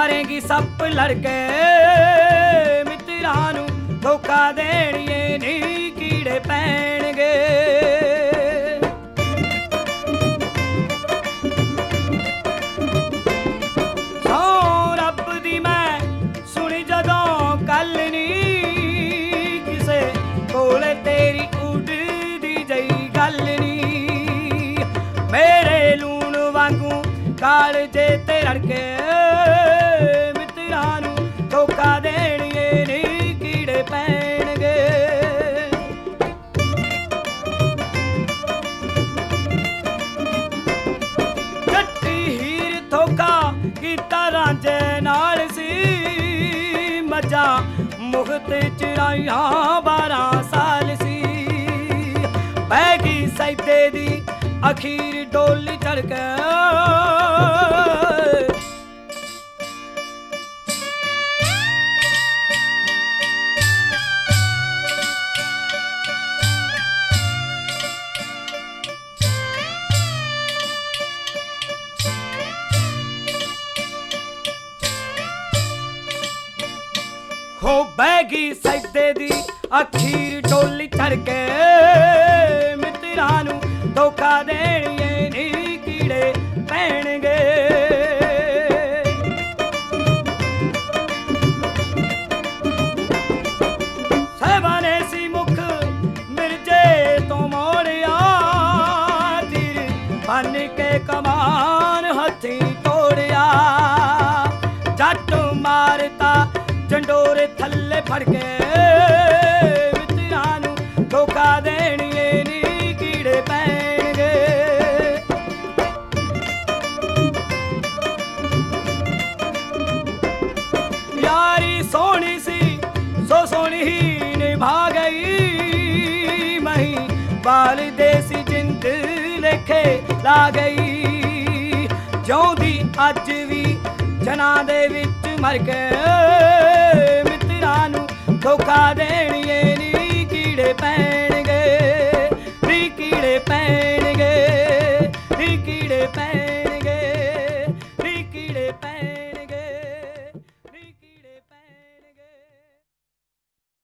मरेंगी सप लड़के मित्रां नूं धोखा देणीए नी कीड़े पैणगे। सौ रब दी मैं सुनी जदों गल नी किसे कोले तेरी उड़दी जई गल नी। मेरे लूण वांगू कालजे ते रड़के मित्रां नूं धोखा देणीए नी कीड़े पैणगे। जट्टी हीर धोखा कीता रांझे नाल सी मजा मुख्त चराइयां 12 साल सी। बैगी सैदे दी अखीर डोली चढ़ के हो बैगी सजदे दी अखीर डोली चढ़ के मित्रां नूं धोखा देणीए नी कीड़े पैणगे। सहबाने सी मुख मिर्जे तो मोड़िया तीर बन के कमान हथी तोड़िया। जट मारता झंडोरे थल्ले फड़ के मित्रां नूं धोखा देणीए नी कीड़े पैणगे। यारी सोहनी सी सो सोहनी ही निभा गई मही बाल देसी जिंद लेखे ला गई। जिउंदी अज भी जनां दे विच मर के मित्रां नूं धोखा देणीए नी कीड़े पैणगे।